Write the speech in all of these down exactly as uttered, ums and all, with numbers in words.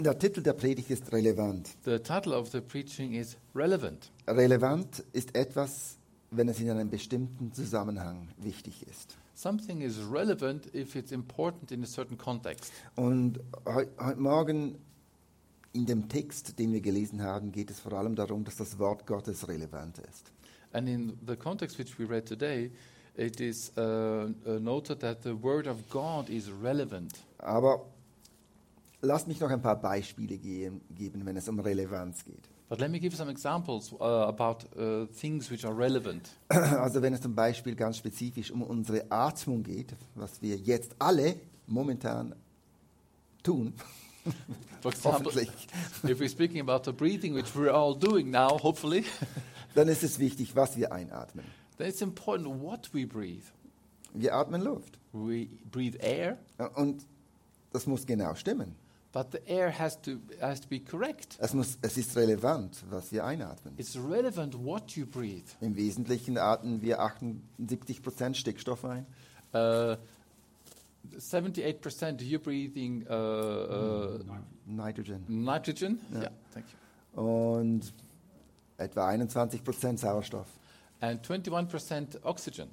Der Titel der Predigt ist relevant. The title of the preaching is Relevant. Relevant ist etwas, wenn es in einem bestimmten Zusammenhang wichtig ist. Something is relevant if it's important in a certain context. Und heu, heute Morgen in dem Text, den wir gelesen haben, geht es vor allem darum, dass das Wort Gottes relevant ist. And in the context which we read today, it is uh, uh, noted that the word of God is relevant. Aber lasst mich noch ein paar Beispiele geben, geben, wenn es um Relevanz geht. But let me give some examples uh, about uh, things which are relevant. Also wenn es zum Beispiel ganz spezifisch um unsere Atmung geht, was wir jetzt alle momentan tun, For example, hoffentlich, if we're speaking about the breathing, which we're all doing now, hopefully, dann ist es wichtig, was wir einatmen. then it's important what we breathe. Wir atmen Luft. We breathe air, Und das muss genau stimmen. but the air has to has to be correct. Es, muss, es ist relevant, was wir einatmen. It's relevant what you breathe. Im Wesentlichen atmen wir achtundsiebzig Prozent Stickstoff ein. Uh, seventy-eight percent you're breathing uh, uh, Nitrogen. nitrogen. Yeah. Yeah, thank you. Und etwa einundzwanzig Prozent Sauerstoff. And twenty-one percent oxygen.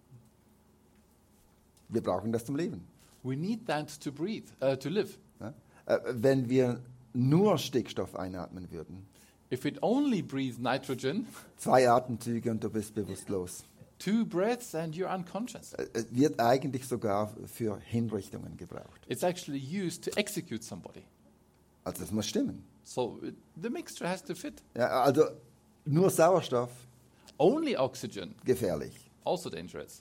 Wir brauchen das zum Leben. We need that to breathe, uh, to live. Ja? Äh, wenn wir nur Stickstoff einatmen würden, If it only breathes nitrogen, zwei Atemzüge und du bist bewusstlos. two breaths and you're unconscious. Äh, äh, wird eigentlich sogar für Hinrichtungen gebraucht. It's actually used to execute somebody. Also das muss stimmen. So it, the mixture has to fit. Ja, also nur Sauerstoff, Only oxygen, gefährlich. also dangerous.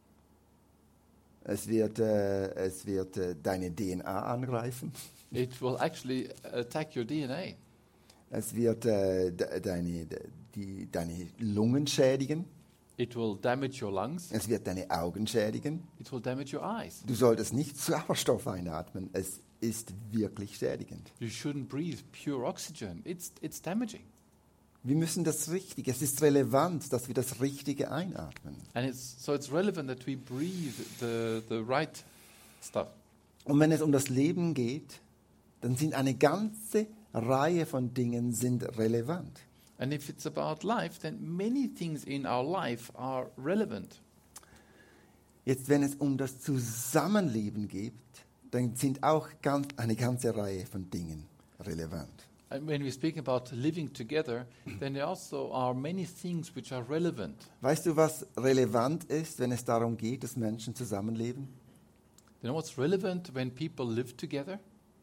Es wird, äh, es wird äh, deine D N A angreifen. It will actually attack your D N A. Es wird äh, de, deine, de, die, deine Lungen schädigen. It will damage your lungs. Es wird deine Augen schädigen. It will damage your eyes. Du solltest nicht Sauerstoff einatmen. Es ist wirklich schädigend. You shouldn't breathe pure oxygen. It's, it's damaging. Wir müssen das Richtige, es ist relevant, dass wir das Richtige einatmen. And it's, so it's relevant that we breathe the, the right stuff. Und wenn es um das Leben geht, dann sind eine ganze Reihe von Dingen sind relevant. And if it's about life, then many things in our life are relevant. Jetzt, wenn es um das Zusammenleben geht, dann sind auch ganz, eine ganze Reihe von Dingen relevant. And when we speak about living together, then there also are many things which are relevant. Weißt du, was relevant ist, wenn es darum geht, dass Menschen zusammenleben? You know what's relevant when people live together?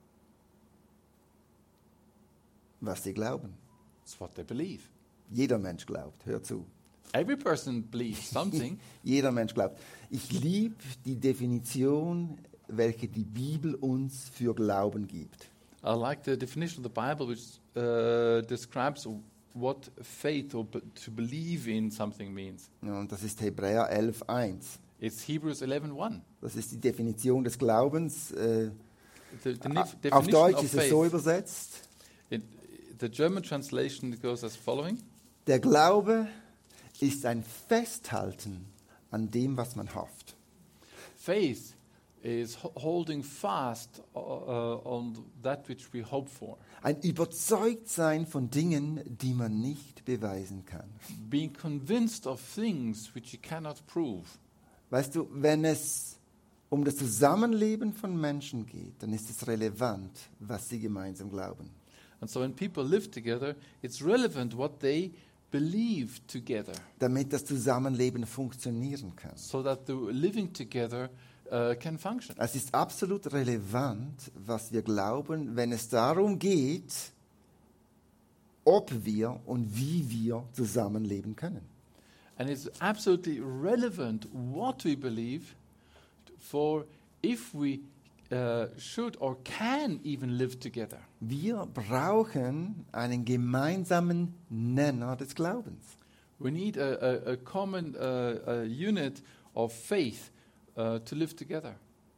Was sie glauben. It's what they believe. Jeder Mensch glaubt, hör zu. Every person believes something. Jeder Mensch glaubt. Ich liebe die Definition, welche die Bibel uns für Glauben gibt. I like the definition of the Bible which uh, describes what faith or be- to believe in something means. Ja, und das ist Hebräer elf eins. It's Hebrews eleven one. Das ist die Definition des Glaubens. Äh, The, the a- nif- auf definition Deutsch of ist es so faith. übersetzt. In the German translation goes as following. Der Glaube ist ein Festhalten an dem, was man hofft. Faith is ho- holding fast uh, uh, on that which we hope for. Ein Überzeugtsein von Dingen, die man nicht beweisen kann. Being convinced of things which you cannot prove. Weißt du, wenn es um das Zusammenleben von Menschen geht, dann ist es relevant, was sie gemeinsam glauben. And so when people live together, it's relevant what they believe together, Damit das Zusammenleben funktionieren kann. so that the living together uh, can function. Es ist absolut relevant, was wir glauben, wenn es darum geht, ob wir und wie wir zusammenleben können. And it's absolutely relevant what we believe for if we uh, should or can even live together. Wir brauchen einen gemeinsamen Nenner des Glaubens. We need a, a, a common uh, a unit of faith uh, to live together.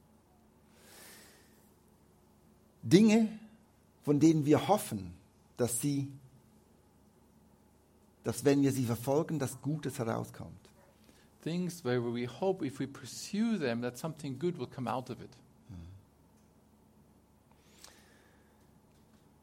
Dinge, von denen wir hoffen, dass sie, dass wenn wir sie verfolgen, dass Gutes herauskommt. Things where we hope if we pursue them that something good will come out of it.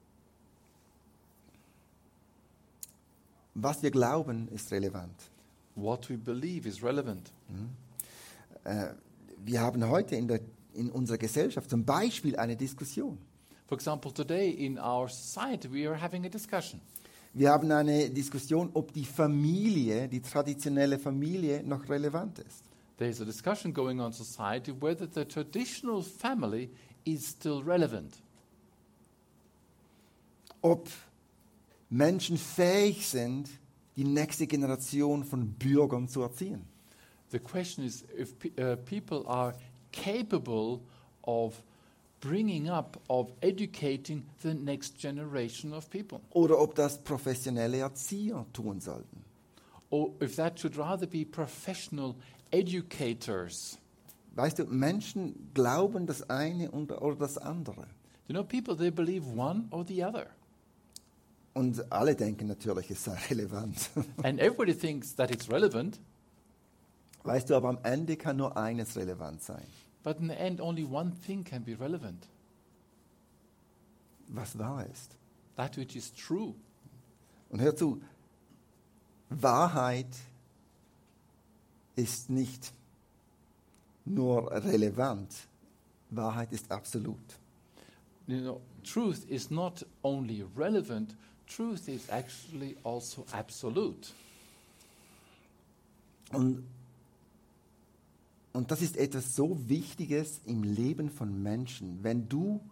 Was wir glauben, ist relevant. What we believe is relevant. Äh, wir haben heute in, der, in unserer Gesellschaft zum Beispiel eine Diskussion. For example, today in our society we are having a discussion. Wir haben eine Diskussion, ob die Familie, die traditionelle Familie, noch relevant ist. There's a discussion going on in society whether the traditional family is still relevant. Ob Menschen fähig sind, die nächste Generation von Bürgern zu erziehen. The question is if pe- uh, people are capable of bringing up, of educating the next generation of people. Oder ob das professionelle Erzieher tun sollten. Or if that should rather be professional educators. Weißt du, Menschen glauben das eine und- oder das andere. You know, people, they believe one or the other. Und alle denken natürlich, es sei relevant. And everybody thinks that it's relevant, Weißt du, aber am Ende kann nur eines relevant sein. but in the end, only one thing can be relevant. Was wahr ist. That which is true. Und hör zu, Wahrheit ist nicht nur relevant, Wahrheit ist absolut. You know, truth is not only relevant, truth is actually also absolute. Und, und das ist etwas so Wichtiges im Leben von Menschen. Wenn du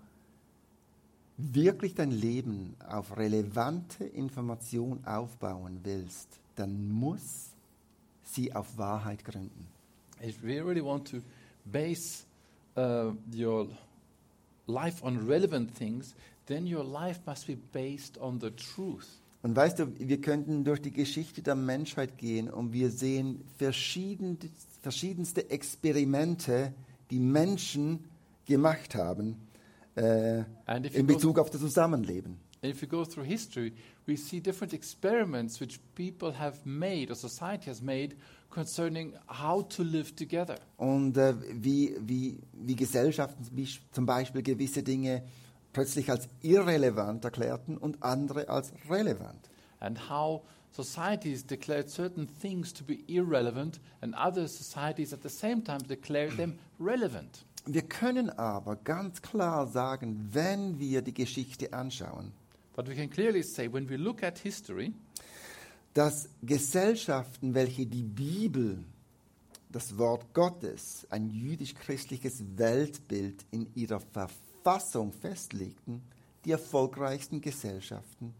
wirklich dein Leben auf relevante Information aufbauen willst, dann muss sie auf Wahrheit gründen. If you really want to base uh, your life on relevant things, then your life must be based on the truth. Und weißt du, wir könnten durch die Geschichte der Menschheit gehen und wir sehen verschieden, verschiedenste Experimente, die Menschen gemacht haben äh, And if you in go Bezug auf das Zusammenleben. And if you go through history, we see different experiments which people have made, or society has made, concerning how to live together. Und äh, wie, wie, wie Gesellschaften zum Beispiel gewisse Dinge plötzlich als irrelevant erklärten und andere als relevant. And how societies declared certain things to be irrelevant, and other societies at the same time declared them relevant. Wir können aber ganz klar sagen, wenn wir die Geschichte anschauen, But we can clearly say, when we look at history, dass Gesellschaften, welche die Bibel, das Wort Gottes, ein jüdisch-christliches Weltbild in ihrer Verfassung festlegten, die erfolgreichsten Gesellschaften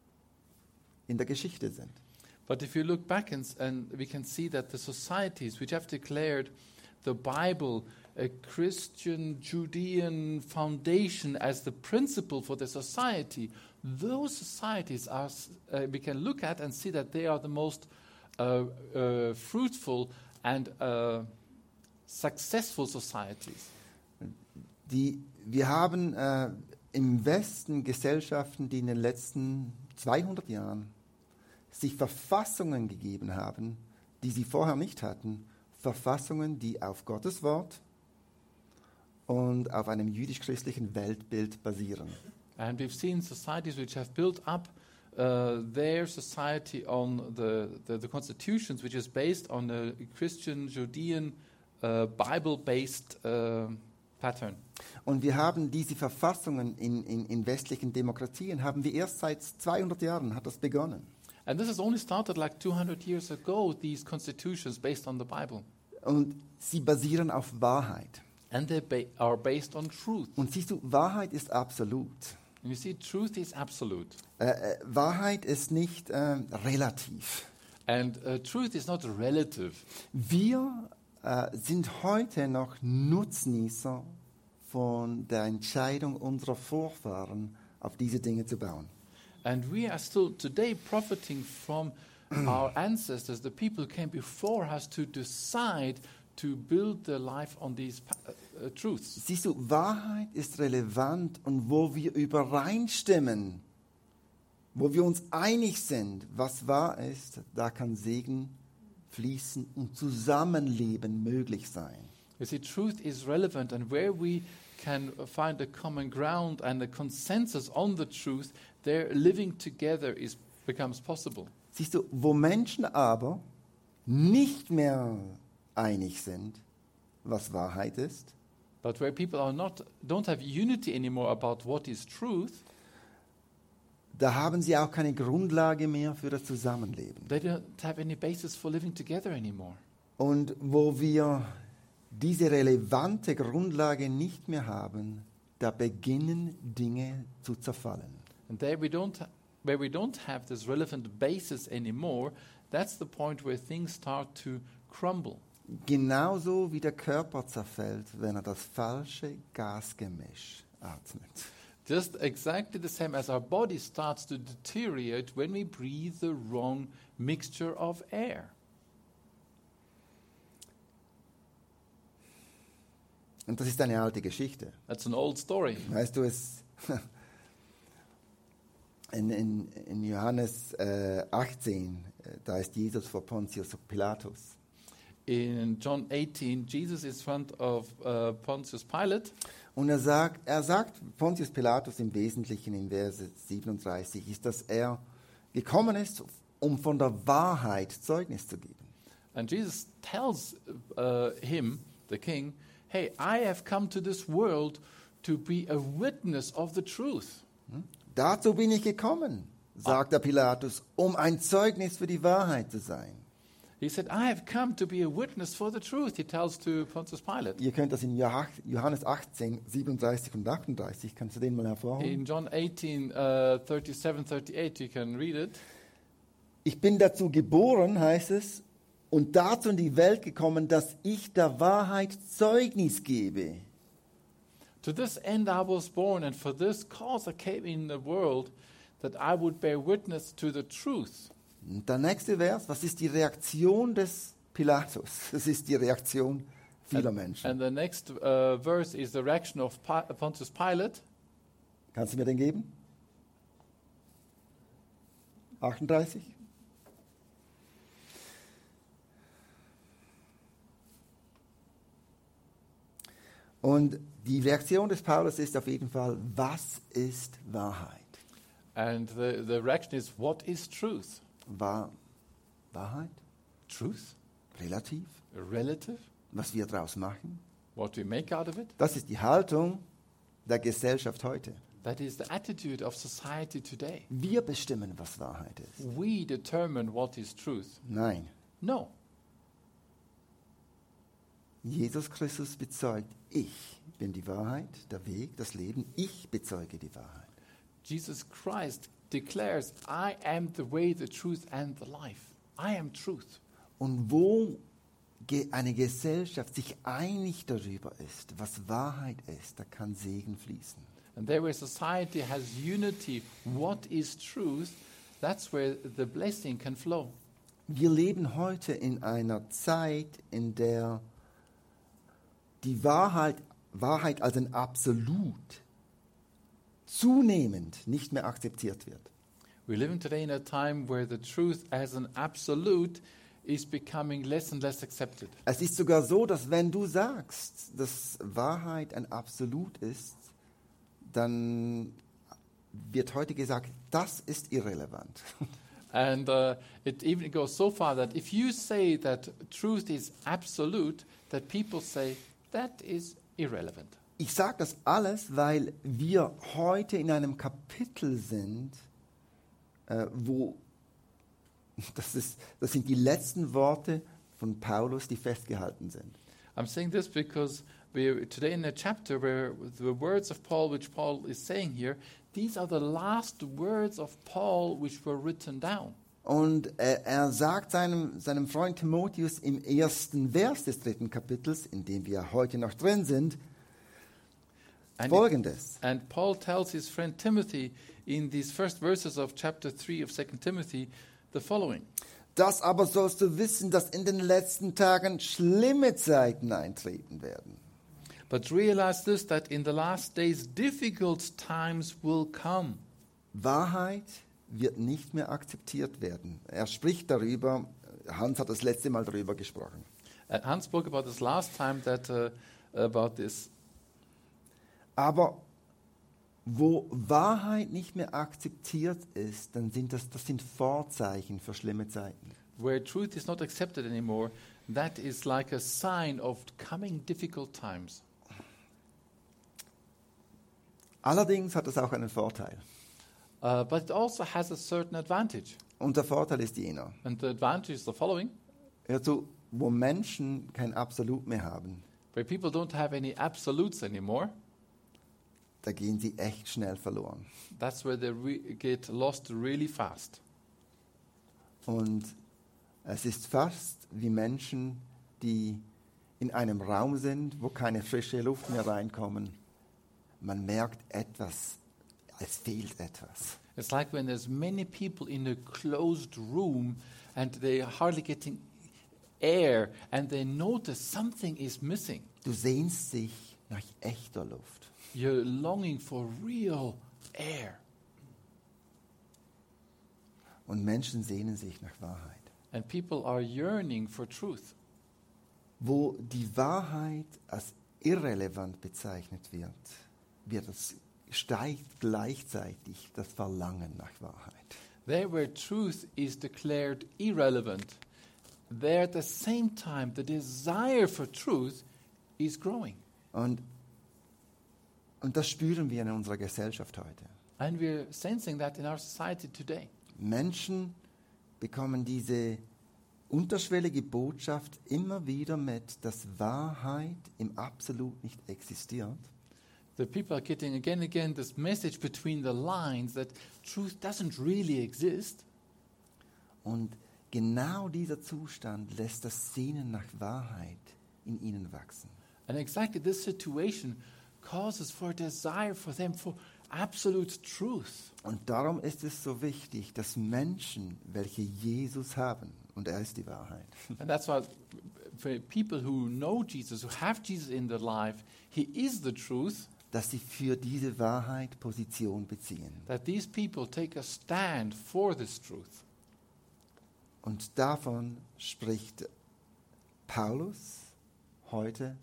in der Geschichte sind. but if you look back and, s- and we can see that the societies which have declared the Bible a Christian Judean foundation as the principle for the society, those societies are, s- uh, we can look at and see that they are the most uh, uh, fruitful and uh, successful societies. Die, wir haben äh, im Westen Gesellschaften, die in den letzten zweihundert Jahren sich Verfassungen gegeben haben, die sie vorher nicht hatten. Verfassungen, die auf Gottes Wort und auf einem jüdisch-christlichen Weltbild basieren. And we've seen societies which have built up uh, their society on the, the, the constitutions, which is based on a Christian, Judean, uh, Bible-based uh, pattern. Und wir haben diese Verfassungen in, in, in westlichen Demokratien, haben wir erst seit zweihundert Jahren, hat das begonnen. And this has only started like two hundred years ago, these constitutions based on the Bible. Und sie basieren auf Wahrheit. And they ba- are based on truth. Und siehst du, Wahrheit ist absolut. And you see, truth is absolute. Äh, äh, Wahrheit ist nicht äh, relativ. And uh, truth is not relative. Wir äh, sind heute noch Nutznießer von der Entscheidung unserer Vorfahren, auf diese Dinge zu bauen. And we are still today profiting from our ancestors, the people who came before us, to decide to build their life on these pa- uh, uh, truths. Siehst du, Wahrheit ist relevant und wo wir übereinstimmen, wo wir uns einig sind, was wahr ist, da kann Segen fließen und Zusammenleben möglich sein. You see, truth is relevant, and where we can find a common ground and a consensus on the truth, there living together is becomes possible. Siehst du, wo Menschen aber nicht mehr einig sind, was Wahrheit ist, but where people are not, don't have unity anymore about what is truth, da haben sie auch keine Grundlage mehr für das Zusammenleben. they don't have any basis for living together anymore. Und wo wir diese relevante Grundlage nicht mehr haben, da beginnen Dinge zu zerfallen. And there we don't, ha- where we don't have this relevant basis anymore, that's the point where things start to crumble. Genauso wie der Körper zerfällt, wenn er das falsche Gasgemisch atmet. Just exactly the same as our body starts to deteriorate when we breathe the wrong mixture of air. Und das ist eine alte Geschichte. That's an old story. Weißt du, es in, in, in Johannes äh, achtzehn, äh, da ist Jesus vor Pontius Pilatus. In John eighteen, Jesus is in front of uh, Pontius Pilate, Und er sagt, er sagt Pontius Pilatus im Wesentlichen in Verse siebenunddreißig, ist, dass er gekommen ist, um von der Wahrheit Zeugnis zu geben. and Jesus tells uh, him, the king, hey, I have come to this world to be a witness of the truth. Dazu bin ich gekommen, sagt der Pilatus, um ein Zeugnis für die Wahrheit zu sein. He said, I have come to be a witness for the truth, he tells to Pontius Pilate. Ihr könnt das in Joh- Johannes achtzehn, siebenunddreißig und achtunddreißig, kannst du den mal hervorholen? In John eighteen, uh, thirty-seven, thirty-eight, you can read it. Ich bin dazu geboren, heißt es, und dazu in die Welt gekommen, dass ich der Wahrheit Zeugnis gebe. To this end I was born, and for this cause I came in the world, that I would bear witness to the truth. Und der nächste Vers, was ist die Reaktion des Pilatus? Das ist die Reaktion vieler Menschen. And the next uh, verse is the reaction of Pi- Pontius Pilate. Kannst du mir den geben? achtunddreißig? Und die Reaktion des Paulus ist auf jeden Fall, was ist Wahrheit? And the, the reaction is, what is truth? War Wahrheit? Truth? Relativ? Relative? Was wir daraus machen? What we make out of it? Das ist die Haltung der Gesellschaft heute. That is the attitude of society today. Wir bestimmen, was Wahrheit ist. We determine what is truth. Nein, No. Jesus Christus bezeugt, ich bin die Wahrheit, der Weg, das Leben. Ich bezeuge die Wahrheit. Jesus Christ declares, I am the way, the truth, and the life. I am truth. Und wo ge- eine Gesellschaft sich einig darüber ist, was Wahrheit ist, da kann Segen fließen. And there where society has unity, what is truth, that's where the blessing can flow. Wir leben heute in einer Zeit, in der die Wahrheit, Wahrheit als ein Absolut zunehmend nicht mehr akzeptiert wird. We're living today in a time where the truth as an absolute is becoming less and less accepted. Es ist sogar so, dass wenn du sagst, dass Wahrheit ein Absolut ist, dann wird heute gesagt, das ist irrelevant. And uh, it even goes so far that if you say that truth is absolute, that people say that is irrelevant. Ich sage das alles, weil wir heute in einem Kapitel sind, äh, wo, das, ist, das sind die letzten Worte von Paulus, die festgehalten sind. I'm saying this because we're today in a chapter where the words of Paul, which Paul is saying here, these are the last words of Paul which were written down. Und äh, er sagt seinem, seinem Freund Timotheus im ersten Vers des dritten Kapitels, in dem wir heute noch drin sind, And, Folgendes. and Paul tells his friend Timothy in these first verses of chapter three of Second Timothy the following. Das aber sollst du wissen, dass in den letzten Tagen schlimme Zeiten eintreten werden. But realize this, that in the last days difficult times will come. Wahrheit wird nicht mehr akzeptiert werden. Er spricht darüber, Hans hat das letzte Mal darüber gesprochen. Uh, Hans spoke about this last time that uh, about this. Aber Wo Wahrheit nicht mehr akzeptiert ist, dann sind das, das sind Vorzeichen für schlimme Zeiten. Where truth is not accepted anymore, that is like a sign of coming difficult times. Allerdings hat es auch einen Vorteil. Uh, but it also has a certain advantage. Und der Vorteil ist jener. And the advantage is the following. Hör zu, wo Menschen kein Absolut mehr haben, Where people don't have any absolutes anymore, da gehen sie echt schnell verloren. that's where they re- get lost really fast. Und es ist fast wie Menschen, die in einem Raum sind, wo keine frische Luft mehr reinkommen. Man merkt etwas, es fehlt etwas. It's like when there's many people in a closed room and they are hardly getting air and they notice something is missing. Du sehnst dich nach echter Luft. You're longing for real air. Und Menschen sehnen sich nach Wahrheit. And people are yearning for truth. Wo die Wahrheit als irrelevant bezeichnet wird, wird es steigt gleichzeitig das Verlangen nach Wahrheit. There where truth is declared irrelevant, there at the same time the desire for truth is growing. Und, und das spüren wir in unserer Gesellschaft heute. And we're sensing that in our society today. Menschen bekommen diese unterschwellige Botschaft immer wieder mit, dass Wahrheit im Absolut nicht existiert. The people are getting again and again this message between the lines that truth doesn't really exist. Und genau dieser Zustand lässt das Sehnen nach Wahrheit in ihnen wachsen. And exactly this situation causes for a desire for them for absolute truth. Und darum ist es so wichtig, dass Menschen, welche Jesus haben, und er ist die Wahrheit, And that's why for people who know Jesus, who have Jesus in their life, he is the truth, dass sie für diese Wahrheit Position beziehen. that these people take a stand for this truth. Und davon spricht Paulus heute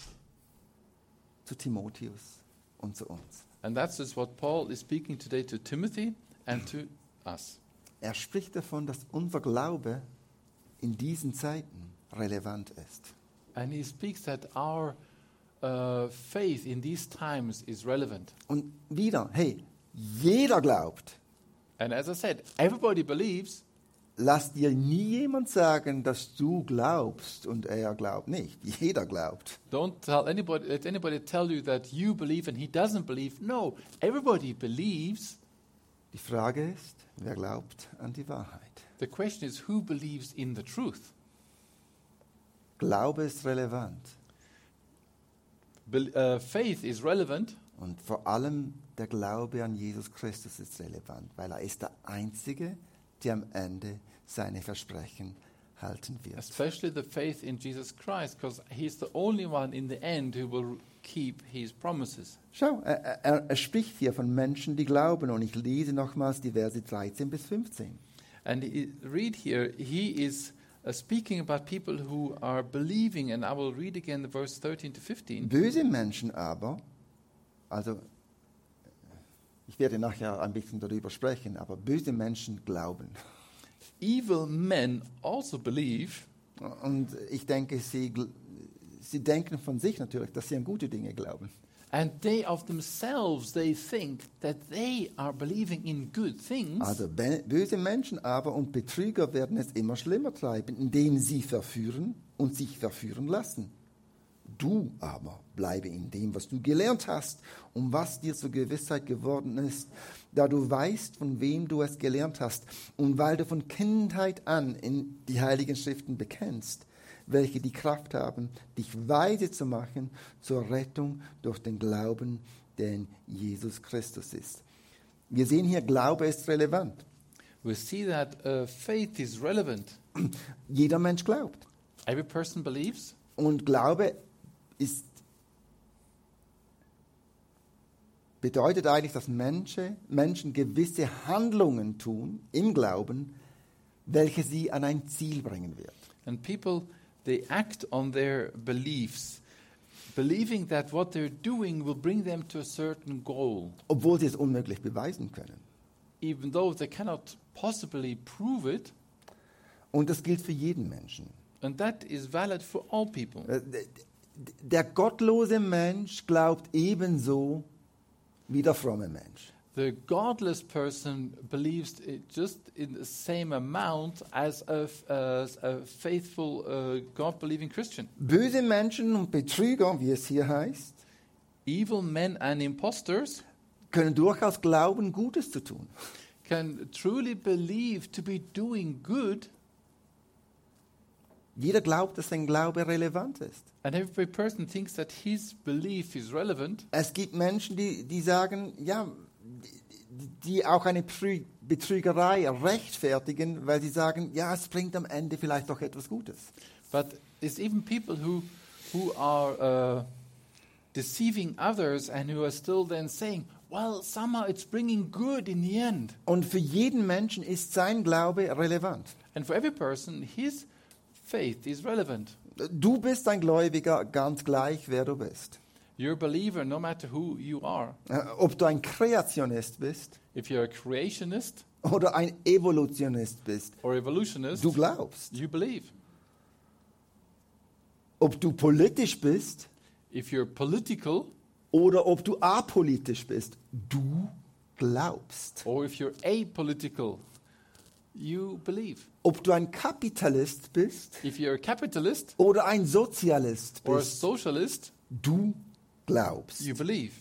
zu Timotheus und zu uns. And that's just what Paul is speaking today to Timothy and to us. Er spricht davon, dass unser Glaube in diesen Zeiten relevant ist. And he speaks that our uh, faith in these times is relevant. Und wieder, hey, jeder glaubt. And as I said, everybody believes. Lass dir nie jemand sagen, dass du glaubst und er glaubt nicht. Jeder glaubt. Don't tell anybody, let anybody tell you that you believe and he doesn't believe. No, everybody believes. Die Frage ist, wer glaubt an die Wahrheit? The question is, who believes in the truth? Glaube ist relevant. Bel uh, faith is relevant. Und vor allem der Glaube an Jesus Christus ist relevant, weil er ist der Einzige, der am Ende seine Versprechen halten wird. Especially the faith in Jesus Christ, because he's the only one in the end who will keep his promises. Schau, er, er, er spricht hier von Menschen, die glauben. Und ich lese nochmals die Verse dreizehn bis fünfzehn. And he, read here, he is uh, speaking about people who are believing, and I will read again the verse thirteen to fifteen. Böse Menschen aber, also ich werde nachher ein bisschen darüber sprechen, aber böse Menschen glauben. Evil men also believe, Und ich denke, sie, gl- sie denken von sich natürlich, dass sie an gute Dinge glauben. and they of themselves they think that they are believing in good things. Also be- böse Menschen aber und Betrüger werden es immer schlimmer treiben, indem sie verführen und sich verführen lassen. Du aber bleibe in dem, was du gelernt hast und was dir zur Gewissheit geworden ist, da du weißt, von wem du es gelernt hast und weil du von Kindheit an in die Heiligen Schriften bekennst, welche die Kraft haben, dich weise zu machen zur Rettung durch den Glauben, der in Jesus Christus ist. Wir sehen hier, Glaube ist relevant. We see that uh, faith is relevant. Jeder Mensch glaubt. Every person believes, Und Glaube ist, bedeutet eigentlich, dass Menschen, Menschen gewisse Handlungen tun im Glauben, welche sie an ein Ziel bringen wird. and people they act on their beliefs believing that what they're doing will bring them to a certain goal, obwohl sie es unmöglich beweisen können. even though they cannot possibly prove it. Und das gilt für jeden Menschen. And that is valid for all people. Äh, d- d- Der gottlose Mensch glaubt ebenso wie der fromme Mensch. The godless person believes it just in the same amount as a, f- as a faithful, uh, God-believing Christian. Böse Menschen und Betrüger, wie es hier heißt, Evil men and impostors können durchaus glauben, Gutes zu tun. can truly believe to be doing good, Jeder glaubt, dass sein Glaube relevant ist. and every person thinks that his belief is relevant. Es gibt Menschen, die, die sagen, ja, die, die auch eine Betrü- Betrügerei rechtfertigen, weil sie sagen, ja, es bringt am Ende vielleicht doch etwas Gutes. But it's even people who, who are uh, deceiving others and who are still then saying, well, somehow it's bringing good in the end. Und für jeden Menschen ist sein Glaube relevant. And for every person, his faith is relevant. Du bist ein Gläubiger, ganz gleich, wer du bist. You're a believer no matter who you are. Äh, Ob du ein Kreationist bist If you're a creationist oder ein Evolutionist bist, or evolutionist, du glaubst. you believe. Ob du politisch bist If you're political oder ob du apolitisch bist, du glaubst. or if you're apolitical, you believe. Ob du ein Kapitalist bist If you're a capitalist oder ein Sozialist or a bist, socialist, du glaubst. you believe.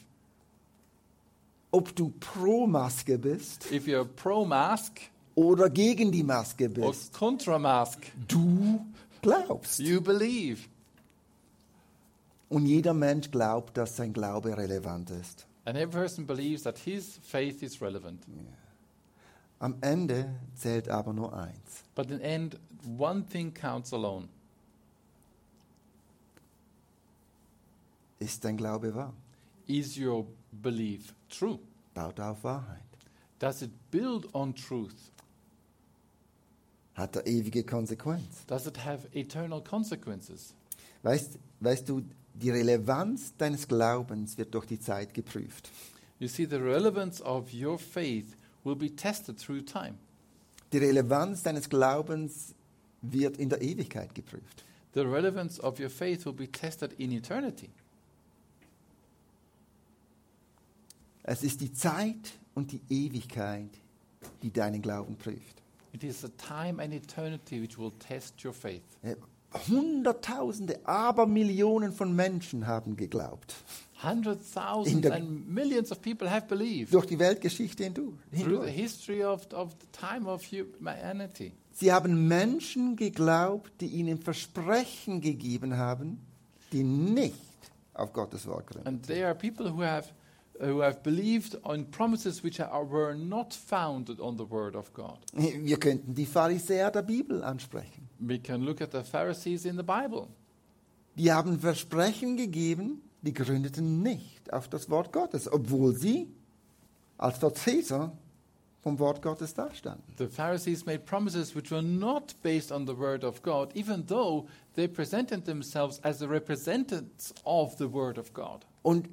Ob du pro Maske bist If you're pro-mask oder gegen die Maske or bist, contra-mask, du glaubst. you believe. Und jeder Mensch glaubt, dass sein Glaube relevant ist. And every person believes that his faith is relevant. Am Ende zählt aber nur eins. But in the end, one thing counts alone. Ist dein Glaube wahr? Is your belief true? Baut auf Wahrheit. Does it build on truth? Hat er ewige Konsequenz? Does it have eternal consequences? Weißt, weißt du, die Relevanz deines Glaubens wird durch die Zeit geprüft. You see, the relevance of your faith will be tested through time. Die Relevanz deines Glaubens wird in der Ewigkeit geprüft. The relevance of your faith will be tested in eternity. Es ist die Zeit und die Ewigkeit, die deinen Glauben prüft. It is the time and eternity which will test your faith. Äh, Hunderttausende, aber Millionen von Menschen haben geglaubt. Hundreds, In thousands, der- and millions of people have believed Durch die Weltgeschichte hindu- through the hindurch. history of, of the time of humanity. Sie haben Menschen geglaubt, die ihnen Versprechen gegeben haben, die nicht auf Gottes Wort gründen. And there are people who have who have believed on promises which are, were not founded on the word of God. Wir könnten die Pharisäer der Bibel ansprechen. We can look at the Pharisees in the Bible. Die haben Versprechen gegeben, die gründeten nicht auf das Wort Gottes, obwohl sie als Vertreter vom Wort Gottes dastanden. The Pharisees made promises which were not based on the word of God, even though they presented themselves as the representatives of the word of God. Und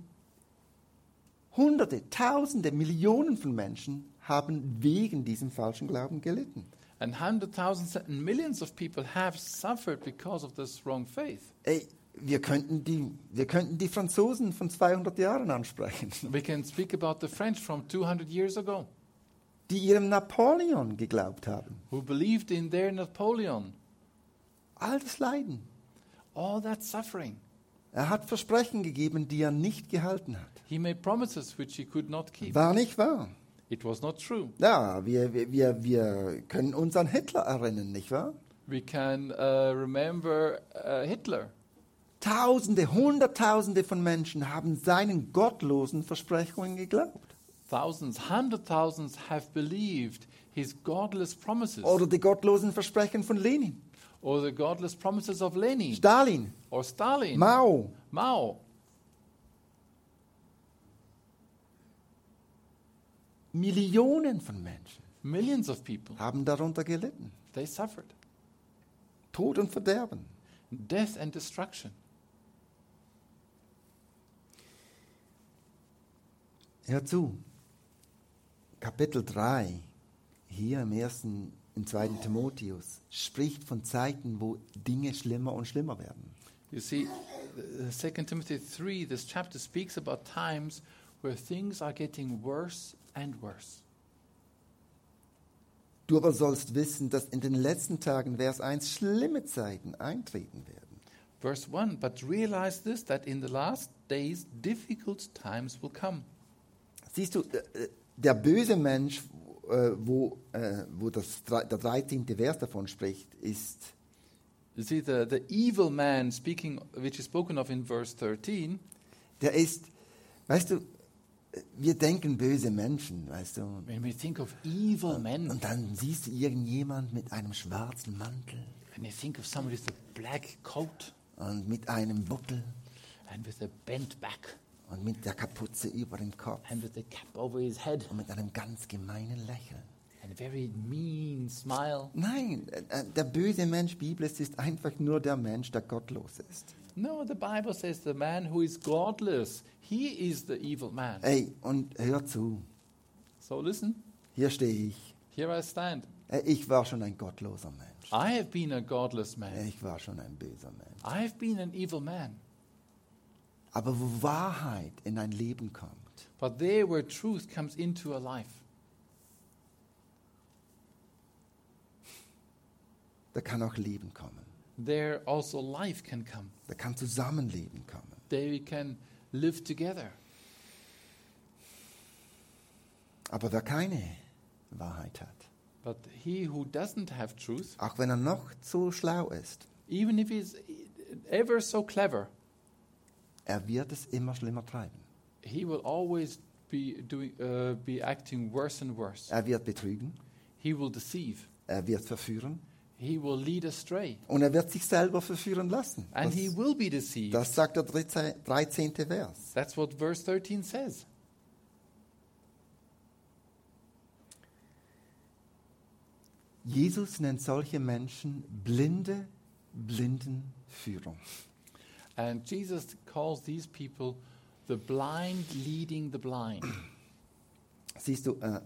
Hunderte, Tausende, Millionen von Menschen haben wegen diesem falschen Glauben gelitten. And hundreds, thousands, and millions of people have suffered because of this wrong faith. Ey, wir könnten die, wir könnten die Franzosen von zweihundert Jahren ansprechen, We can speak about the French from two hundred years ago, die ihrem Napoleon geglaubt haben. who believed in their Napoleon. All das Leiden. All that suffering. Er hat Versprechen gegeben, die er nicht gehalten hat. He made promises which he could not keep. War nicht wahr? It was not true. Ja, wir, wir, wir, wir können uns an Hitler erinnern, nicht wahr? We can uh, remember uh, Hitler. Tausende, Hunderttausende von Menschen haben seinen gottlosen Versprechungen geglaubt. Thousands, hundred thousands have believed his godless promises, Oder die gottlosen Versprechen von Lenin, or the godless promises of Lenin, Stalin, or Stalin, Mao. Mao. Millionen von Menschen Millions of people, haben darunter gelitten. they suffered. Tod und Verderben. Death and destruction. Hör zu. Kapitel drei, hier im ersten, im zweiten Timotheus, spricht von Zeiten, wo Dinge schlimmer und schlimmer werden. You see, uh, Second Timothy three, this chapter speaks about times where things are getting worse and worse. Du aber sollst wissen, dass in den letzten Tagen, Vers eins, schlimme Zeiten eintreten werden. Verse one, but realize this, that in the last days difficult times will come. Siehst du, äh, der böse Mensch, äh, wo, äh, wo das, der dreizehnte Vers davon spricht, ist, You see, the, the evil man speaking, which is spoken of in verse thirteen, der ist, weißt du, wir denken böse Menschen, weißt du. when we think of evil men, Und dann siehst du irgendjemand mit einem schwarzen Mantel and you think of somebody with a black coat und mit einem Buckel and with a bent back und mit der Kapuze über dem Kopf and with a cap over his head und mit einem ganz gemeinen Lächeln. and a very mean smile. Nein, äh, der böse Mensch, Bibel, es ist einfach nur der Mensch, der gottlos ist. No, the Bible says the man who is godless, he is the evil man. Ey, und hör zu, So listen, hier stehe ich. here I stand. Äh, Ich war schon ein gottloser Mensch. I have been a godless man. Ich war schon ein böser Mensch. I have been an evil man. Aber wo Wahrheit in ein Leben kommt, But there where truth comes into a life, da kann auch Leben kommen. there also life can come. Da kann Zusammenleben kommen. There we can live together. Aber wer keine Wahrheit hat, But he who doesn't have truth, auch wenn er noch so schlau ist, even if he's ever so clever, er wird es immer schlimmer treiben. he will always be doing, uh, be acting worse and worse. Er wird betrügen, He will deceive. er wird verführen He will lead astray. und er wird sich selber verführen lassen. And he Das, will be deceived. das sagt der dreizehnte Vers. That's what verse thirteen says. Jesus nennt solche Menschen blinde Blindenführer. And Jesus calls these people the blind leading the blind. Siehst du, äh,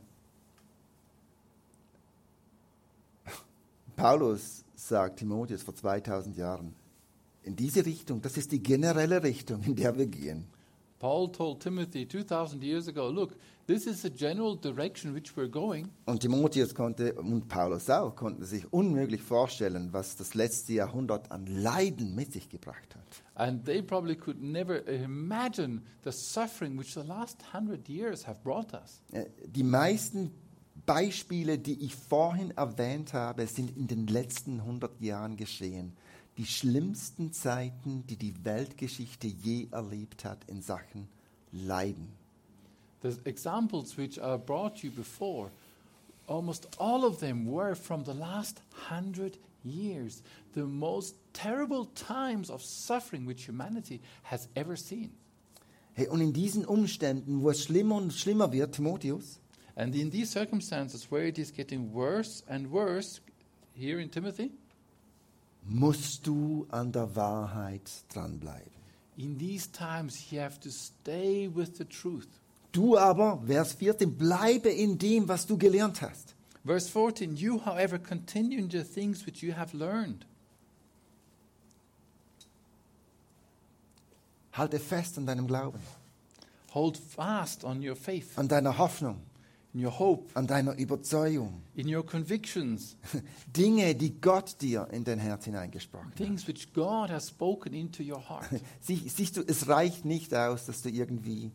Paulus sagt Timotheus vor zweitausend Jahren, in diese Richtung, das ist die generelle Richtung, in der wir gehen. Paul told Timothy two thousand years ago, look, this is the general direction which we're going. Und Timotheus konnte, und Paulus auch, konnten sich unmöglich vorstellen, was das letzte Jahrhundert an Leiden mit sich gebracht hat. And they probably could never imagine the suffering which the last hundred years have brought us. Äh, Die meisten Beispiele, die ich vorhin erwähnt habe, sind in den letzten hundert Jahren geschehen. Die schlimmsten Zeiten, die die Weltgeschichte je erlebt hat in Sachen Leiden. The examples which I brought you before, almost all of them were from the last hundred years, the most terrible times of suffering which humanity has ever seen. Hey, und in diesen Umständen, wo es schlimmer und schlimmer wird, Timotheus, And in these circumstances where it is getting worse and worse, here in Timothy, musst du an der Wahrheit dranbleiben. in these times you have to stay with the truth. Du aber, Vers vierzehn, bleibe in dem, was du gelernt hast. Verse fourteen, you, however, continue in the things which you have learned. Halte fest an deinem Glauben, Hold fast on your faith, an deiner Hoffnung, in your hope, an deiner Überzeugung. in your convictions, Dinge, die Gott dir in dein Herz hineingesprochen hat. things which God has spoken into your heart. Sie, siehst du, es reicht nicht aus, dass du irgendwie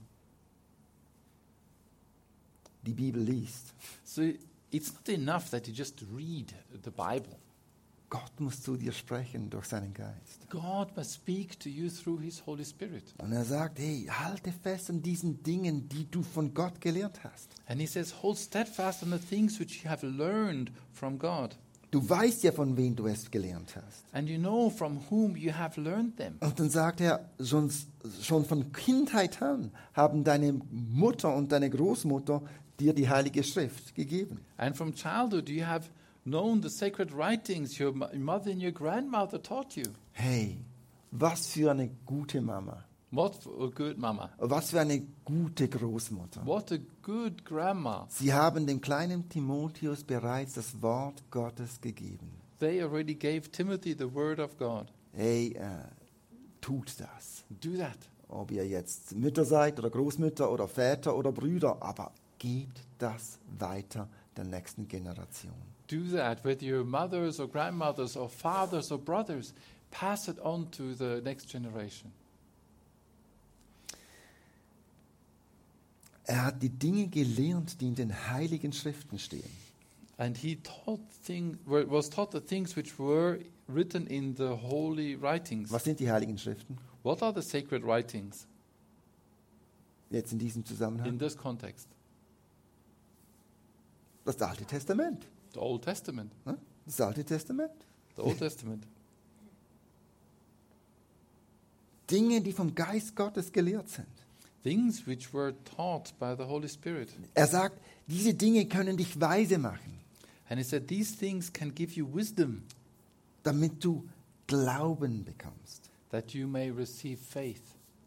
die Bibel liest. So it's not enough that you just read the Bible. Gott muss zu dir sprechen durch seinen Geist. God must speak to you through His Holy Spirit. Und er sagt, hey, halte fest an diesen Dingen, die du von Gott gelernt hast. And He says, hold steadfast on the things which you have learned from God. Du weißt ja, von wem du es gelernt hast. And you know from whom you have learned them. Und dann sagt er, schon, schon von Kindheit an haben deine Mutter und deine Großmutter dir die Heilige Schrift gegeben. And from childhood you have known the sacred writings your mo- mother and your grandmother taught you. Hey, was für eine gute Mama. What a good mama. Was für eine gute Großmutter. What a good grandma. Sie haben dem kleinen Timotheus bereits das Wort Gottes gegeben. They already gave Timothy the word of God. Hey, äh, tut das. Do that. Ob ihr jetzt Mütter seid oder Großmütter oder Väter oder Brüder, aber gebt das weiter der nächsten Generation. Do that, whether you're mothers or grandmothers or fathers or brothers. Pass it on to the next generation. Er hat die Dinge gelernt, die in den Heiligen Schriften stehen. And he taught thing, was taught the things which were written in the holy writings. Was sind die Heiligen Schriften? What are the sacred writings Jetzt in diesem Zusammenhang? in this context? Das Alte Testament. The Old Testament. Ne? Das Alte Testament. The Old Testament. Dinge, die vom Geist Gottes gelehrt sind. Things which were taught by the Holy Spirit. Er sagt, diese Dinge können dich weise machen, And he said, these things can give you wisdom, damit du Glauben bekommst. that you may receive faith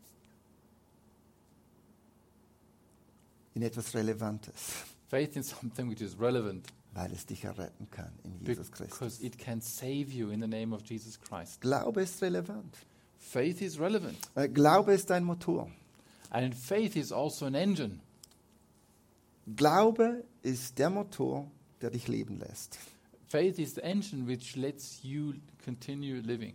In etwas Relevantes, faith in something which is relevant, weil es dich erretten kann in Jesus Christus. because it can save you in the name of Jesus Christ. Glaube ist relevant. Faith is relevant, Äh, Glaube ist ein Motor. and faith is also an engine. Glaube ist der Motor, der dich leben lässt. Faith is the engine which lets you continue living,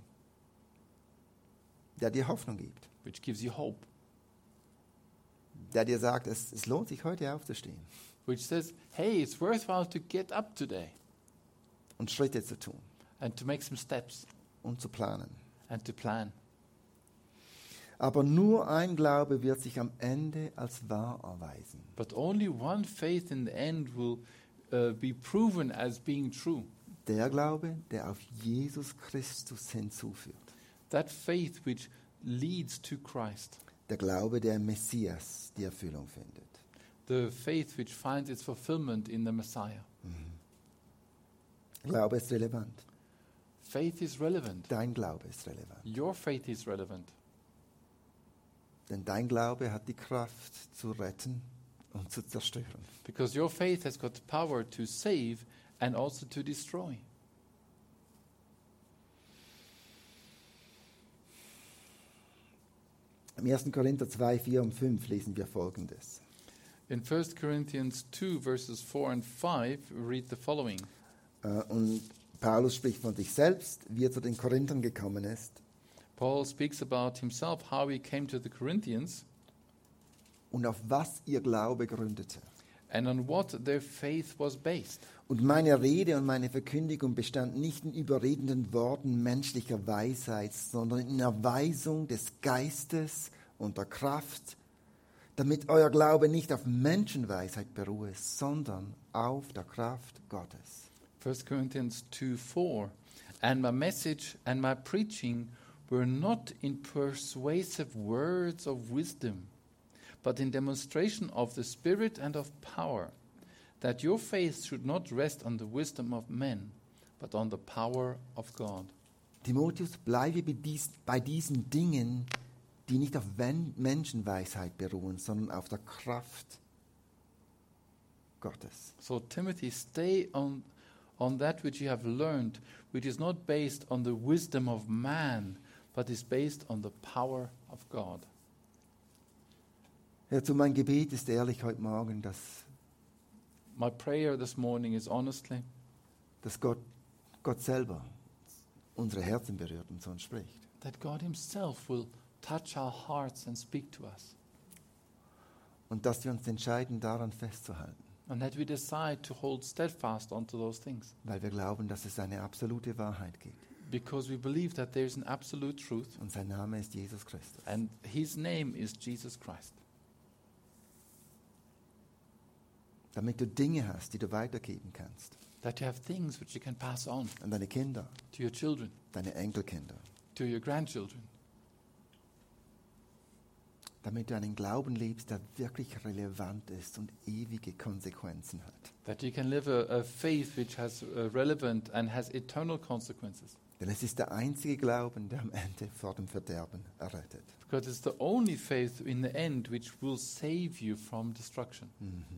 Der dir Hoffnung gibt. which gives you hope, Der dir sagt, es, es lohnt sich heute aufzustehen which says, hey, it's worthwhile to get up today und Schritte zu tun and to make some steps und zu planen. and to plan. Aber nur ein Glaube wird sich am Ende als wahr erweisen. But only one faith in the end will uh, be proven as being true. Der Glaube, der auf Jesus Christus hinzuführt. That faith which leads to Christ. Der Glaube, der im Messias die Erfüllung findet. The faith which finds its fulfillment in the Messiah. Glaube ist relevant. Faith is relevant. Dein Glaube ist relevant. Your faith is relevant. Denn dein Glaube hat die Kraft zu retten und zu zerstören. Because your faith has got the power to save and also to destroy. Im ersten Korinther zwei, vier und fünf lesen wir Folgendes. In First Corinthians two, verses four and five, we read the following. Äh, Und Paulus spricht von sich selbst, wie er zu den Korinthern gekommen ist. Paul speaks about himself, how he came to the Corinthians, Und auf was ihr Glaube gründete. and on what their faith was based. Und meine Rede und meine Verkündigung bestand nicht in überredenden Worten menschlicher Weisheit, sondern in Erweisung des Geistes und der Kraft, damit euer Glaube nicht auf Menschenweisheit beruhe, sondern auf der Kraft Gottes. First Corinthians two four. And my message and my preaching were not in persuasive words of wisdom, but in demonstration of the Spirit and of power, that your faith should not rest on the wisdom of men, but on the power of God. Timotheus, bleibe bei dies- bei diesen Dingen, die nicht auf Wen- Menschenweisheit beruhen, sondern auf der Kraft Gottes. So Timothy, stay on, on that which you have learned, which is not based on the wisdom of man, but is based on the power of God. Herr, zu mein Gebet ist ehrlich heute Morgen, dass, My prayer this morning is honestly dass Gott, Gott selber unsere Herzen berührt und zu uns spricht. that God himself will touch our hearts and speak to us, Und dass wir uns entscheiden, daran festzuhalten, and that we decide to hold steadfast onto those things, weil wir glauben, dass es eine absolute Wahrheit gibt. because we believe that there is an absolute truth, Und sein Name ist Jesus Christus. and his name is Jesus Christ. Damit du Dinge hast, die du weitergeben kannst. That you have things which you can pass on An deine Kinder, to your children, deine Enkelkinder. to your grandchildren, Damit du einen Glauben lebst, der wirklich relevant ist und ewige Konsequenzen hat. that you can live a, a faith which has uh, relevant and has eternal consequences. Denn es ist der einzige Glauben, der am Ende vor dem Verderben errettet. Because it's the only faith in the end which will save you from destruction.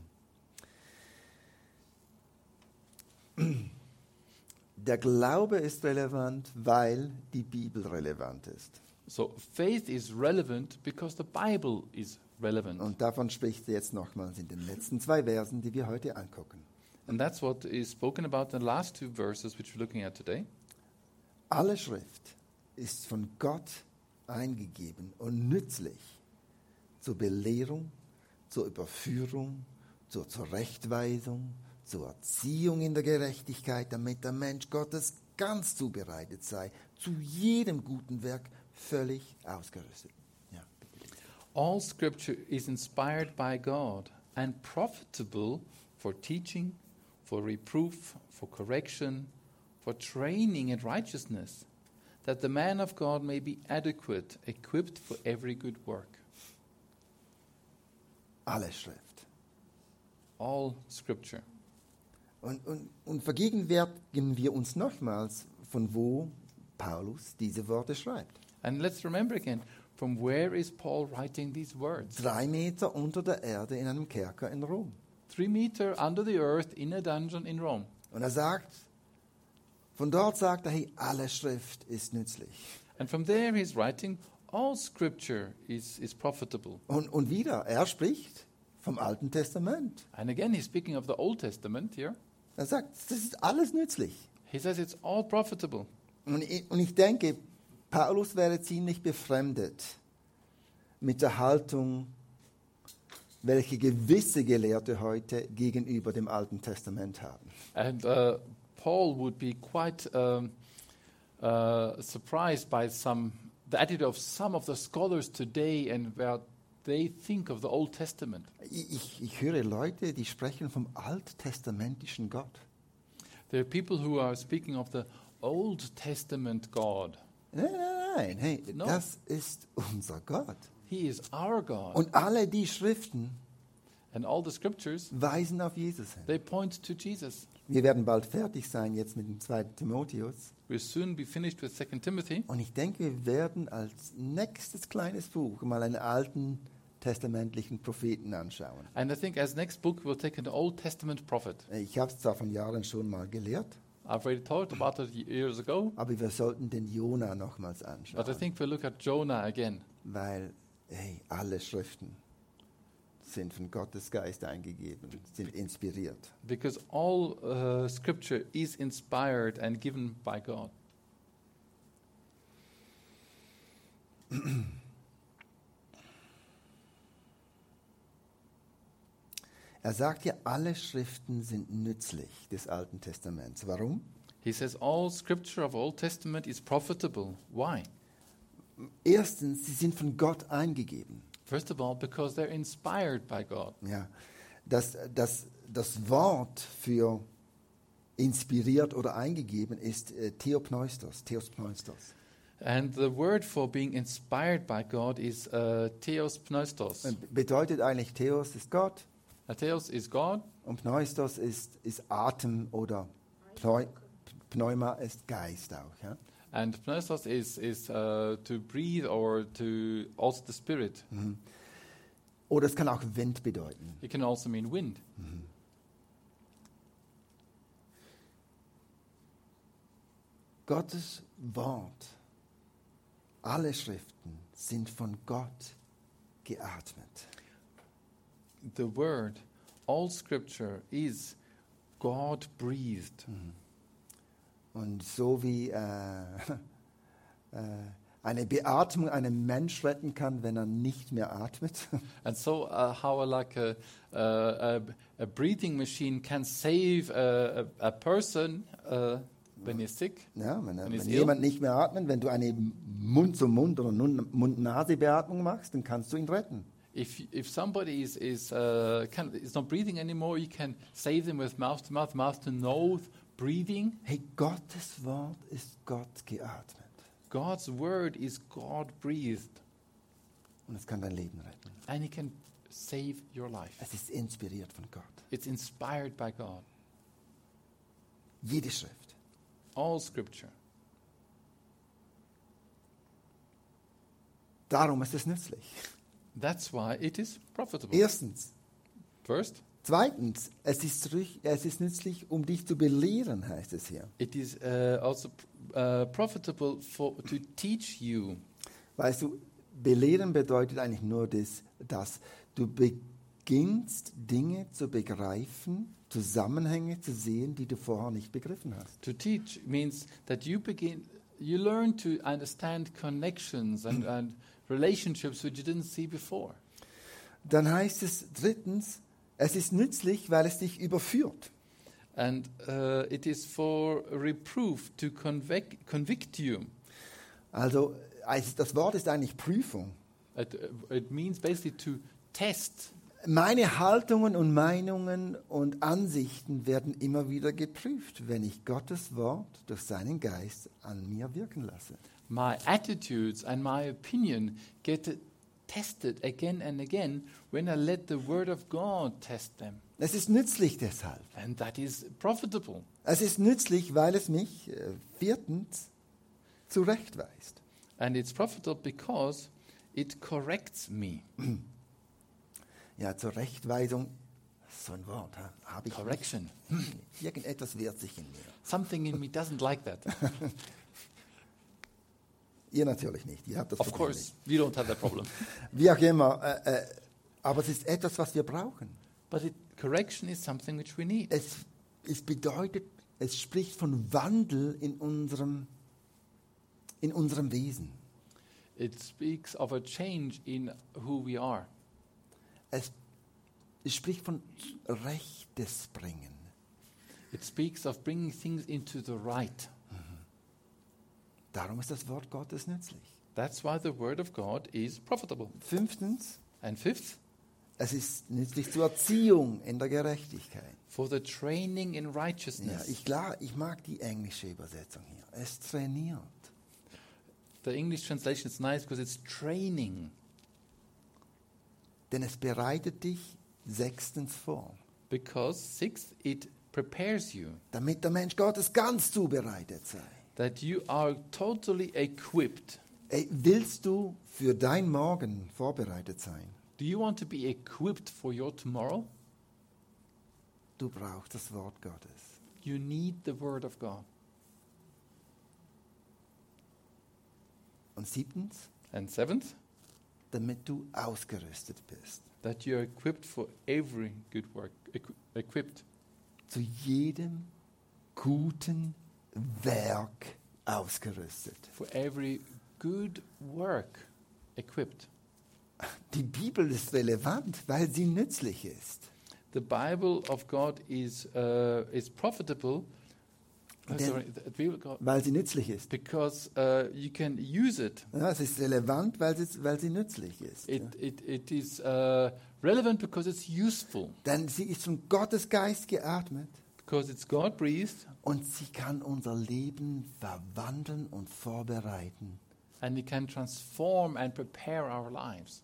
Der Glaube ist relevant, weil die Bibel relevant ist. So faith is relevant because the Bible is relevant. Und davon spricht er jetzt nochmals in den letzten zwei Versen, die wir heute angucken. And that's what is spoken about in the last two verses which we're looking at today. Alle Schrift ist von Gott eingegeben und nützlich zur Belehrung, zur Überführung, zur Zurechtweisung, zur Erziehung in der Gerechtigkeit, damit der Mensch Gottes ganz zubereitet sei, zu jedem guten Werk völlig ausgerüstet. Ja, bitte lesen. All scripture is inspired by God and profitable for teaching, for reproof, for correction, for training in righteousness, that the man of God may be adequate, equipped for every good work. Alle Schrift. All scripture. Und, und, und vergegenwärtigen wir uns nochmals, von wo Paulus diese Worte schreibt. And let's remember again, from where is Paul writing these words? Drei Meter unter der Erde in einem Kerker in Rom. Three meter under the earth in a dungeon in Rome. Und er sagt, von dort sagt er, hey, alle Schrift ist nützlich. And from there he's writing, all scripture is, is profitable. Und, und wieder, er spricht vom Alten Testament. And again, he's speaking of the Old Testament here. Er sagt, das ist alles nützlich. He says it's all profitable. Und ich, und ich denke, Paulus wäre ziemlich befremdet mit der Haltung, welche gewisse Gelehrte heute gegenüber dem Alten Testament haben. And uh, Paul would be quite um, uh, surprised by some the attitude of some of the scholars today and where they think of the Old Testament. Ich, ich, ich höre Leute, die sprechen vom alttestamentischen Gott. There are people who are speaking of the Old Testament God. Nein, nein, nein. Hey, No. das ist unser Gott. He is our God. Und alle die Schriften And all the scriptures, weisen auf Jesus hin. they point to Jesus. Wir werden bald fertig sein jetzt mit dem zweiten Timotheus. We'll soon be finished with Second Timothy. Und ich denke, wir werden als nächstes kleines Buch mal einen alten testamentlichen Propheten anschauen. And I think as next book we'll take an Old Testament prophet. Ich habe es zwar von Jahren schon mal gelehrt, I've already talked about it years ago, aber wir sollten den Jona nochmals but I anschauen. think we'll look at Jonah again. Weil, hey, alle Schriften sind von Gottes Geist eingegeben, sind inspiriert. Because all uh, scripture is inspired and given by God. Er sagt ja, alle Schriften sind nützlich des Alten Testaments. Warum? He says all scripture of Old Testament is profitable. Why? Erstens, sie sind von Gott eingegeben. First of all, because they're inspired by God. Ja, das, das, das Wort für inspiriert oder eingegeben ist äh, Theopneustos, Theopneustos. And the word for being inspired by God is uh, Theos Pneustos. Äh, Bedeutet eigentlich, Theos ist Gott Uh, Theos is God, und Pneustos ist, ist Atem oder Pneu, Pneuma ist Geist auch. Ja? and Pneustos is, is uh, to breathe or to also the spirit. Mhm. Oder es kann auch Wind bedeuten. It can also mean wind. Gottes Wort, alle Schriften sind von Gott geatmet. The word, all scripture is God breathed. Und so wie äh, äh, eine Beatmung einen Mensch retten kann, wenn er nicht mehr atmet, And so, uh, how a, like a, uh, a, a breathing machine can save a, a, a person uh, when he's sick. ja, wenn, er, Wenn es wenn ill- jemand nicht mehr atmet, wenn du eine Mund-zu-Mund oder Nun- Mund-Nase-Beatmung machst, dann kannst du ihn retten. If if somebody is is uh, can, is not breathing anymore, you can save them with mouth to mouth, mouth to nose breathing. Hey, Gottes Wort ist Gott geatmet. God's word is God breathed, Und es kann dein Leben retten. and it can save your life. Es ist inspiriert von Gott. It's inspired by God. Jede Schrift. All scripture. Darum ist es nützlich. That's why it is profitable. Erstens. First, Zweitens, es ist, rüch- es ist nützlich, um dich zu belehren, heißt es hier. it is uh, also uh, profitable for to teach you. Weißt du, belehren bedeutet eigentlich nur das, dass du beginnst, Dinge zu begreifen, Zusammenhänge zu sehen, die du vorher nicht begriffen hast. To teach means that you begin, you learn to understand connections and, and relationships which you didn't see before. Dann heißt es drittens, es ist nützlich, weil es dich überführt. And uh, it is for reproof, to convict, convict you. Also also das Wort ist eigentlich Prüfung. It, uh, it means basically to test. Meine Haltungen und Meinungen und Ansichten werden immer wieder geprüft, wenn ich Gottes Wort durch seinen Geist an mir wirken lasse. My attitudes and my opinion get tested again and again when I let the Word of God test them. Es ist nützlich deshalb. And that is profitable. Es ist nützlich, weil es mich äh, viertens zurechtweist. And it's profitable because it corrects me. Ja, Zurechtweisung, so ein Wort ha, habe ich Correction. nicht. Irgendetwas wehrt sich in mir. Something in me doesn't like that. Ihr natürlich nicht, ihr habt das Of Problem course, you don't have that problem. nicht. Wie auch immer, äh, äh, aber es ist etwas, was wir brauchen. But it, correction is something which we need. Es, es bedeutet, es spricht von Wandel in unserem, in unserem Wesen. It speaks of a change in who we are. Es, es spricht von Rechtes bringen. It speaks of bringing things into the right. Darum ist das Wort Gottes nützlich. That's why the word of God is profitable. Fünftens, And fifth, es ist nützlich zur Erziehung in der Gerechtigkeit. for the training in Ja, righteousness. ich, klar, ich mag die englische Übersetzung hier. Es trainiert. The English translation is nice because it's training. Denn es bereitet dich sechstens vor, Because sixth, it prepares you damit der Mensch Gottes ganz zubereitet sei. that you are totally equipped. Ey, willst du für dein Morgen vorbereitet sein? Do you want to be equipped for your tomorrow? Du brauchst das Wort Gottes. You need the word of God. Und siebtens, And seventh, damit du ausgerüstet bist. that you are equipped for every good work. Equi- equipped Zu jedem guten Werk ausgerüstet. for every good work. Equipped. Die Bibel ist relevant, weil sie nützlich ist. The Bible of God is uh, is profitable. Uh, Then- sorry, the Bible of God, Weil sie nützlich ist. because uh, you can use it. Ja, es ist relevant, weil sie, weil sie nützlich ist. It Ja. it it is uh, relevant because it's useful. Denn sie ist von Gottes Geist geatmet Because it's God breathed, und sie kann unser Leben verwandeln und vorbereiten. and it can transform and prepare our lives.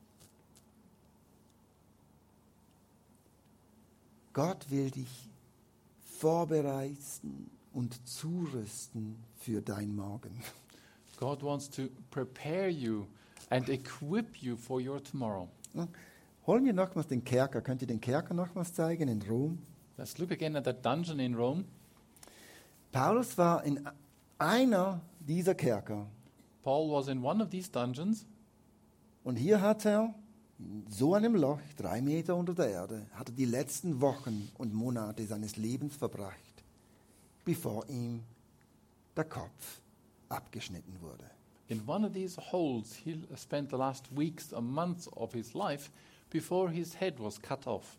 Gott will dich vorbereiten und zurüsten für dein Morgen. God wants to prepare you and equip you for your tomorrow. Ja. Holen wir nochmals den Kerker. Könnt ihr den Kerker nochmals zeigen in Rom? Let's look again at that dungeon in Rome. Paulus war in einer dieser Kerker. Paul was in one of these dungeons, Und hier hat er in so einem Loch, drei Meter unter der Erde, hat er die letzten Wochen und Monate seines Lebens verbracht, bevor ihm der Kopf abgeschnitten wurde. in one of these holes, he spent the last weeks or months of his life before his head was cut off.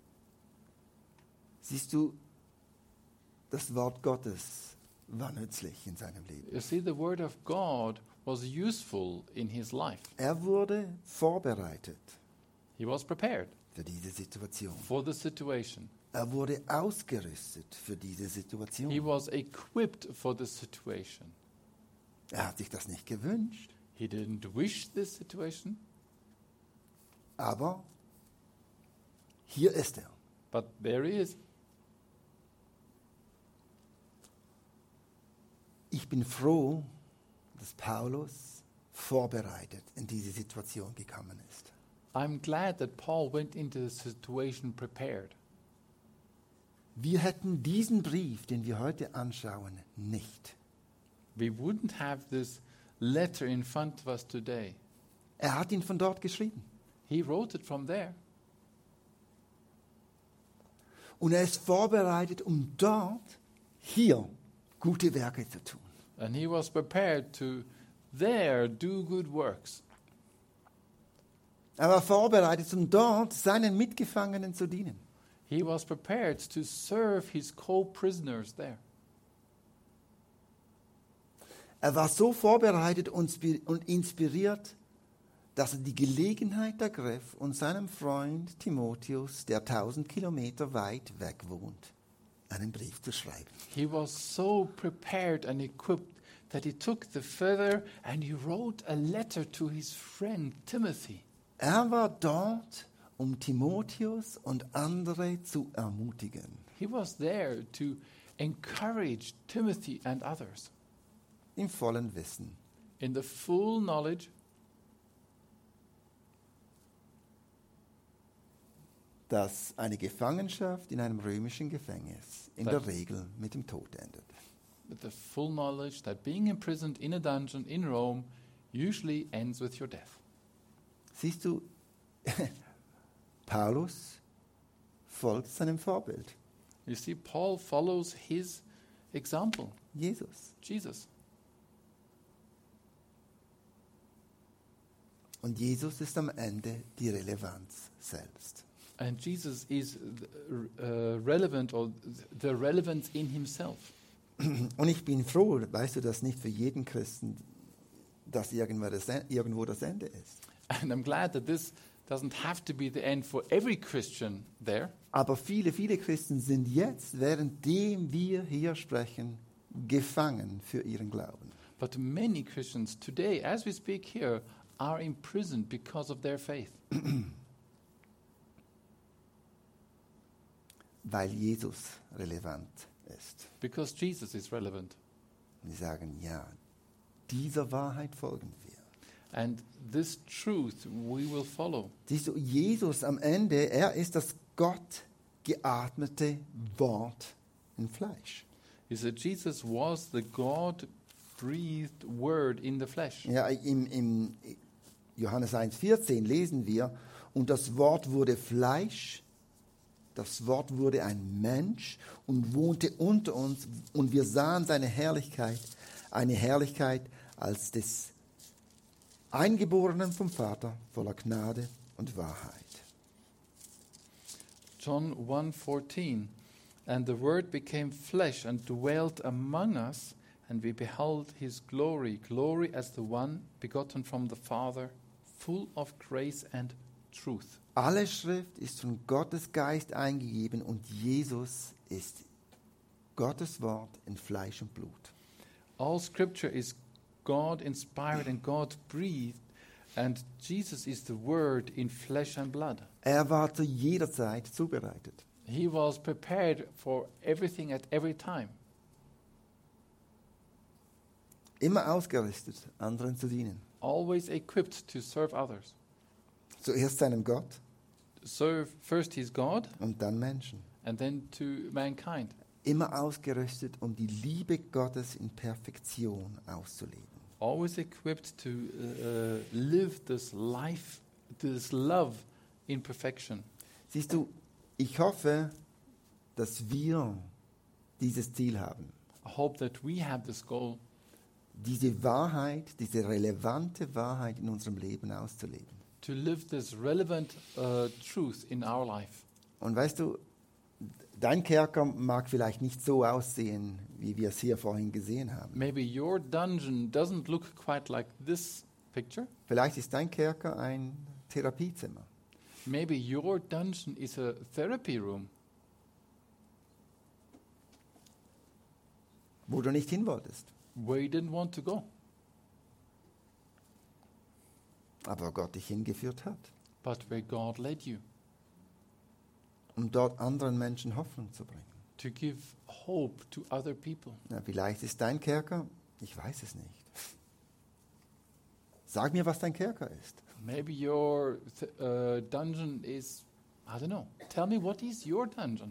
Siehst du, das Wort Gottes war nützlich in seinem Leben. You see, the word of God was useful in his life. Er wurde vorbereitet He was prepared für diese Situation. for the situation. Er wurde ausgerüstet für diese He Situation. was equipped for the situation. Er hat sich das nicht gewünscht, He didn't wish this situation, aber hier ist er. but there he is. Ich bin froh, dass Paulus vorbereitet in diese Situation gekommen ist. I'm glad that Paul went into the situation prepared. Wir hätten diesen Brief, den wir heute anschauen, nicht. We wouldn't have this letter in front of us today. Er hat ihn von dort geschrieben. He wrote it from there. Und er ist vorbereitet, um dort, hier, gute Werke zu tun. And he was prepared to there do good works. Er war vorbereitet, um dort seinen Mitgefangenen zu dienen. He was prepared to serve his co-prisoners there. Er war so vorbereitet und spi- und inspiriert, dass er die Gelegenheit ergriff und seinem Freund Timotheus, der tausend Kilometer weit weg wohnt, einen Brief zu schreiben. He was so prepared and equipped that he took the feather and he wrote a letter to his friend Timothy. Er war dort, um Timotheus und andere zu ermutigen. He was there to encourage Timothy and others Im vollen Wissen, in the full knowledge dass eine Gefangenschaft in einem römischen Gefängnis in der Regel mit dem Tod endet. with the full knowledge that being imprisoned in a dungeon in Rome usually ends with your death. Siehst du, Paulus folgt seinem Vorbild, You see, Paul follows his example, Jesus. Jesus. Und Jesus ist am Ende die Relevanz selbst. And Jesus is uh, relevant, or the relevance in himself. Und ich bin froh, weißt du, dass nicht für jeden Christen das irgendwo das, irgendwo das Ende ist. And I'm glad that this doesn't have to be the end for every Christian there. Aber viele, viele Christen sind jetzt, währenddem wir hier sprechen, gefangen für ihren Glauben. But many Christians today, as we speak here, are imprisoned because of their faith. Weil Jesus relevant ist. Because Jesus is relevant. Und sie sagen, ja, dieser Wahrheit folgen wir. And this truth we will follow. Siehst du, Jesus am Ende, er ist das Gott geatmete Wort in Fleisch. You see, Jesus was the God-breathed word in the flesh. Ja, im, im Johannes eins vierzehn lesen wir, und das Wort wurde Fleisch, das Wort wurde ein Mensch und wohnte unter uns, und wir sahen seine Herrlichkeit, eine Herrlichkeit als des Eingeborenen vom Vater, voller Gnade und Wahrheit. John one fourteen, and the Word became flesh and dwelt among us, and we beheld his glory, glory as the one begotten from the Father, full of grace and truth. Alle Schrift ist von Gottes Geist eingegeben und Jesus ist Gottes Wort in Fleisch und Blut. All Scripture is God-inspired and God-breathed, and Jesus is the Word in flesh and blood. Er war zu jeder Zeit zubereitet. He was prepared for everything at every time. Immer ausgerüstet, anderen zu dienen. Always equipped to serve others. Zuerst seinem Gott Serve first his God und dann Menschen. and then to mankind. Immer ausgerüstet, um die Liebe Gottes in Perfektion auszuleben. Always equipped to uh, uh, live this life, this love in perfection. Siehst du, ich hoffe, dass wir dieses Ziel haben. I hope that we have this goal, Diese Wahrheit, diese relevante Wahrheit in unserem Leben auszuleben. to live this relevant uh, truth in our life. Und weißt du, dein Kerker mag vielleicht nicht so aussehen, wie wir es hier vorhin gesehen haben. Maybe your dungeon doesn't look quite like this picture. Vielleicht ist dein Kerker ein Therapiezimmer. Maybe your dungeon is a therapy room wo du nicht hin wolltest. where you didn't want to go, Aber Gott dich hingeführt hat, but where God led you um dort anderen Menschen Hoffnung zu bringen. to give hope to other people. Na, vielleicht ist dein Kerker, ich weiß es nicht. Sag mir, was dein Kerker ist. Maybe your th- uh, dungeon is, I don't know. Tell me, what is your dungeon?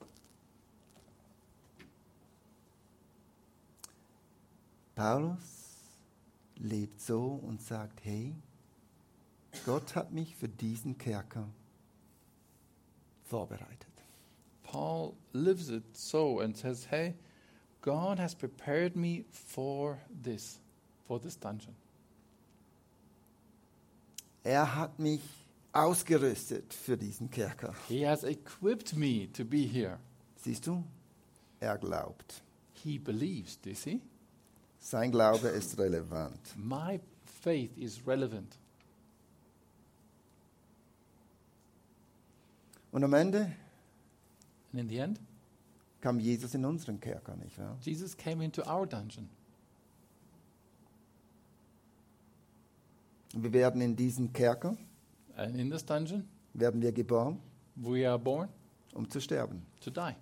Paulus lebt so und sagt, hey, Gott hat mich für diesen Kerker vorbereitet. Paul lives it so and says, hey, God has prepared me for this, for this dungeon. Er hat mich ausgerüstet für diesen Kerker. He has equipped me to be here. Siehst du? Er glaubt. He believes, do you see? Sein Glaube ist relevant. My faith is relevant. Und am Ende And in the end, kam Jesus in unseren Kerker, nicht wahr? Jesus came into our dungeon. Und wir werden in diesen Kerker, And in this dungeon, werden wir geboren, we are born um zu sterben. to die.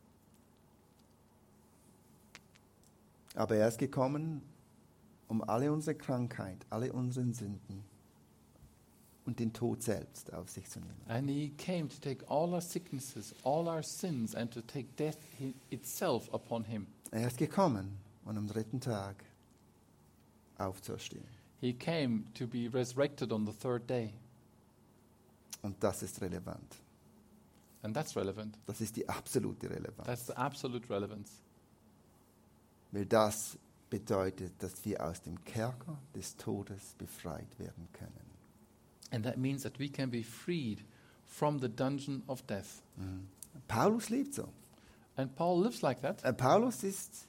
Aber er ist gekommen, um alle unsere Krankheit, alle unseren Sünden und den Tod selbst auf sich zu nehmen. And he came to take all our sicknesses, all our sins, and to take death hi- itself upon him. Er ist gekommen, um am dritten Tag aufzuerstehen. He came to be resurrected on the third day. Und das ist relevant. And that's relevant. Das ist die absolute Relevanz. That's the absolute relevance. Weil das bedeutet, dass wir aus dem Kerker des Todes befreit werden können. And that means that we can be freed from the dungeon of death. Mhm. Paulus lebt so. And Paul lives like that. Äh, Paulus ist,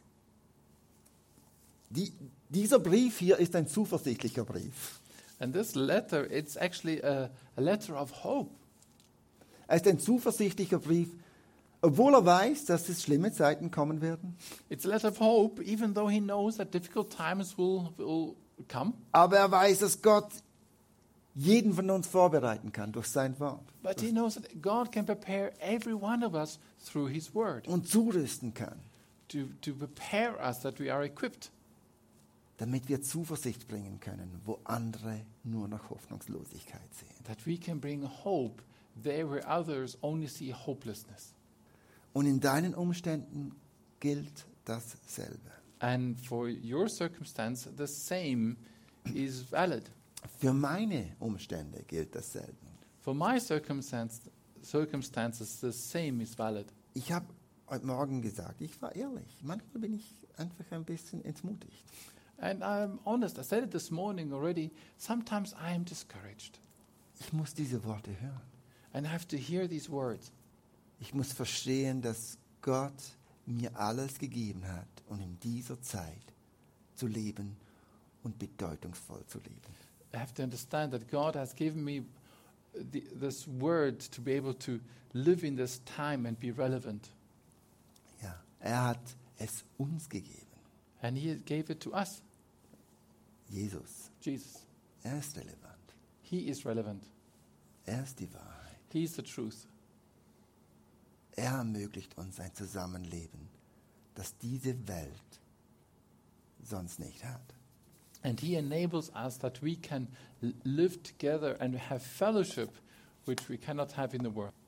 die, dieser Brief hier ist ein zuversichtlicher Brief. And this letter, it's actually a, a letter of hope. Er ist ein zuversichtlicher Brief, obwohl er weiß, dass es schlimme Zeiten kommen werden. It's a letter of hope, even though he knows that difficult times will, will come. Aber er weiß, dass Gott jeden von uns vorbereiten kann durch sein Wort. But he knows that God can prepare every one of us through his word Und zurüsten kann, to, to prepare us that we are equipped, damit wir Zuversicht bringen können, wo andere nur noch Hoffnungslosigkeit sehen. that we can bring hope there where others only see hopelessness. Und in deinen Umständen gilt dasselbe. And for your circumstance, the same is valid. Für meine Umstände gilt dasselbe. For my circumstance, circumstances, the same is valid. Ich habe heute Morgen gesagt, ich war ehrlich. Manchmal bin ich einfach ein bisschen entmutigt. And I'm honest, I said it this morning already. Sometimes I am discouraged. Ich muss diese Worte hören. And I have to hear these words. Ich muss verstehen, dass Gott mir alles gegeben hat, um in dieser Zeit zu leben und bedeutungsvoll zu leben. I have to understand that God has given me the, this word to be able to live in this time and be relevant. Ja, er hat es uns gegeben. And He gave it to us, Jesus, Jesus. er ist relevant. He is relevant. Er ist die Wahrheit. He is the truth. Er ermöglicht uns ein Zusammenleben, das diese Welt sonst nicht hat. And He enables us that we can l- live together and have fellowship which we cannot have in the world.